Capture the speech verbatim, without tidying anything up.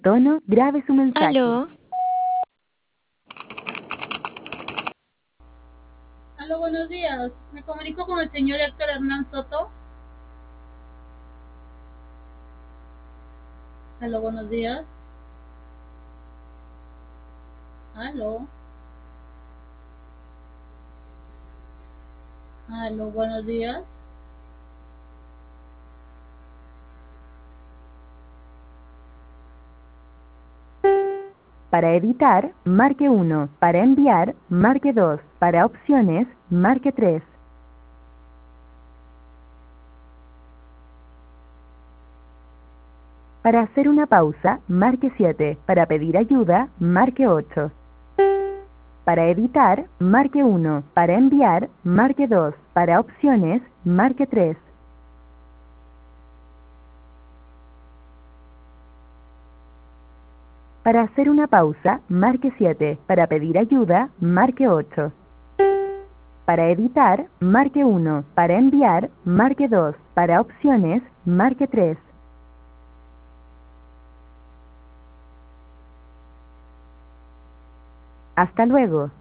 tono, grabe su mensaje. Aló, Aló, buenos días. Me comunico con el señor Héctor Hernán Soto. Aló, buenos días. Aló. Aló, buenos días. Para editar, marque uno. Para enviar, marque dos. Para opciones, marque tres. Para hacer una pausa, marque siete. Para pedir ayuda, marque ocho. Para editar, marque uno. Para enviar, marque dos. Para opciones, marque tres. Para hacer una pausa, marque siete. Para pedir ayuda, marque ocho. Para editar, marque uno. Para enviar, marque dos. Para opciones, marque tres. Hasta luego.